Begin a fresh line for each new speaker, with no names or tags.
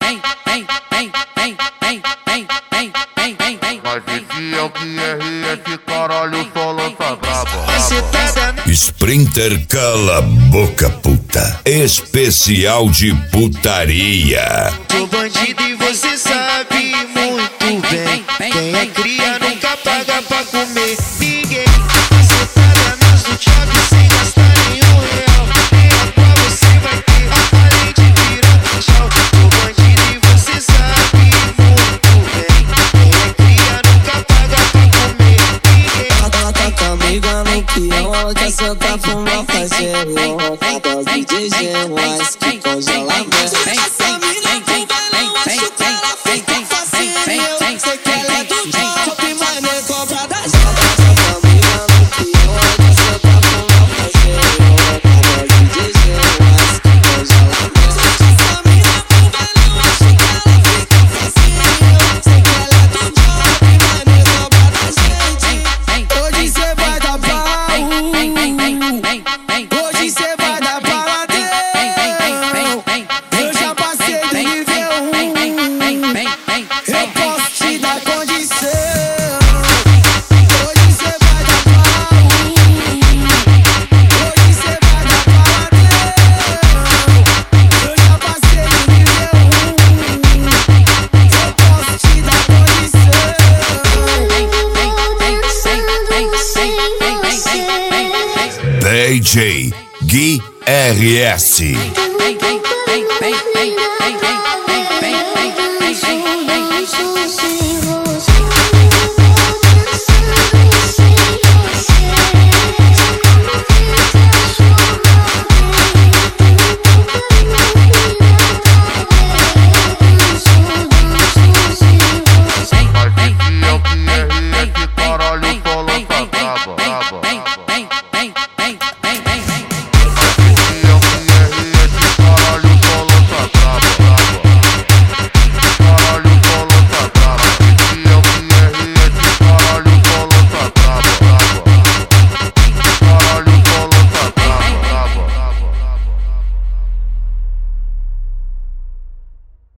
Mas esse é o que RS, caralho, só lança braba.
Sprinter cala a boca, puta. Especial de putaria.
Sou bandido e você sabe muito bem. Quem é cria nunca paga pra comer ninguém. Sentada nas do Thiago sem gastar nenhum real. Nem pra você vai ter, além de virar tchau. Sou bandido e você sabe muito bem. Quem é cria nunca paga pra comer ninguém.
Ela tá comigo, nem que ela quer sentar pro meu parceiro. Tá DJ mas que congelamento. Essa mina pro bailão, acho que ela fica facinho. Sei que ela é do top, mas nem cobra da gente. Tá comigo, nem que ela quer sentar pro meu parceiro. Tá DJ mas que congelamento. Essa mina pro bailão, acho que ela fica facinho. Sei que ela é do top, mas nem cobra da gente. Hoje cê vai dar pau. Hoje cê vai dar paladão. Eu já passei do nível 1. Eu posso te dar condição. Hoje cê vai dar pau. Hoje cê vai dar paladão. Eu já passei do nível 1. Eu posso te dar condição.
DJ Gui RS.